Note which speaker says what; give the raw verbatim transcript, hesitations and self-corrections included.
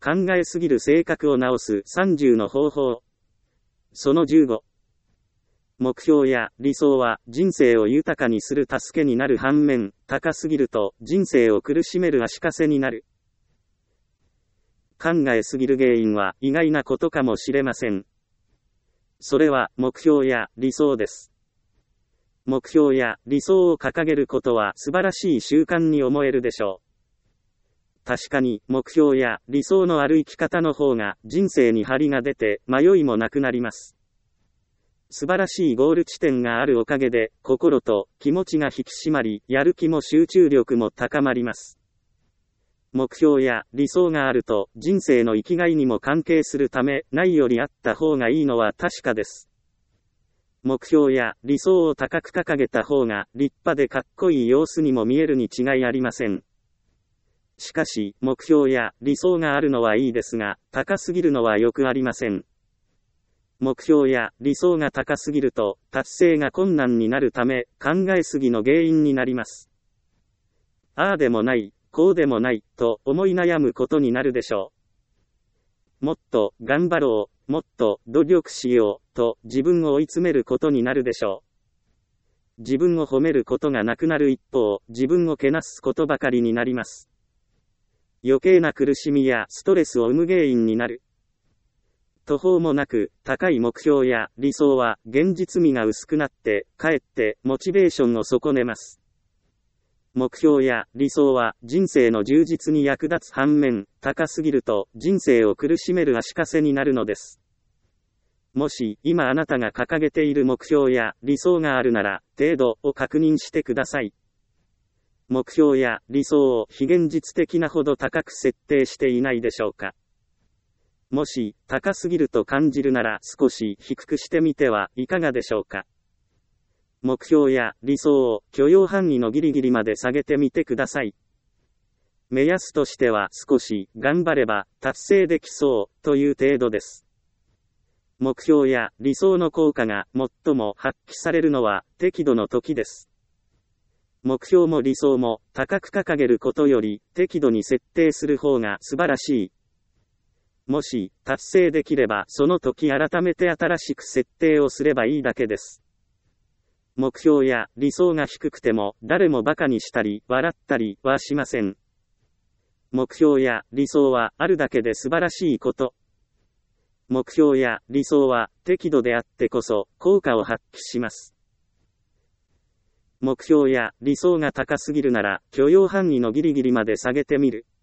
Speaker 1: 考えすぎる性格を直すさんじゅうの方法。そのじゅうご。目標や理想は人生を豊かにする助けになる反面、高すぎると人生を苦しめる足かせになる。考えすぎる原因は意外なことかもしれません。それは目標や理想です。目標や理想を掲げることは素晴らしい習慣に思えるでしょう。確かに目標や理想のある生き方の方が人生に張りが出て迷いもなくなります。素晴らしいゴール地点があるおかげで心と気持ちが引き締まり、やる気も集中力も高まります。目標や理想があると人生の生きがいにも関係するため、ないよりあった方がいいのは確かです。目標や理想を高く掲げた方が立派でかっこいい様子にも見えるに違いありません。しかし、目標や理想があるのはいいですが、高すぎるのはよくありません。目標や理想が高すぎると、達成が困難になるため、考えすぎの原因になります。ああでもない。こうでもない、と思い悩むことになるでしょう。もっと頑張ろう、もっと努力しよう、と自分を追い詰めることになるでしょう。自分を褒めることがなくなる一方、自分をけなすことばかりになります。余計な苦しみやストレスを生む原因になる。途方もなく、高い目標や理想は現実味が薄くなって、かえってモチベーションを損ねます。目標や理想は人生の充実に役立つ反面、高すぎると人生を苦しめる足かせになるのです。もし今あなたが掲げている目標や理想があるなら、程度を確認してください。目標や理想を非現実的なほど高く設定していないでしょうか。もし高すぎると感じるなら少し低くしてみてはいかがでしょうか。目標や理想を許容範囲のギリギリまで下げてみてください。目安としては少し頑張れば達成できそうという程度です。目標や理想の効果が最も発揮されるのは適度の時です。目標も理想も高く掲げることより適度に設定する方が素晴らしい。もし達成できればその時改めて新しく設定をすればいいだけです。目標や理想が低くても誰も馬鹿にしたり笑ったりはしません。目標や理想はあるだけで素晴らしいこと。目標や理想は適度であってこそ効果を発揮します。目標や理想が高すぎるなら許容範囲のギリギリまで下げてみる。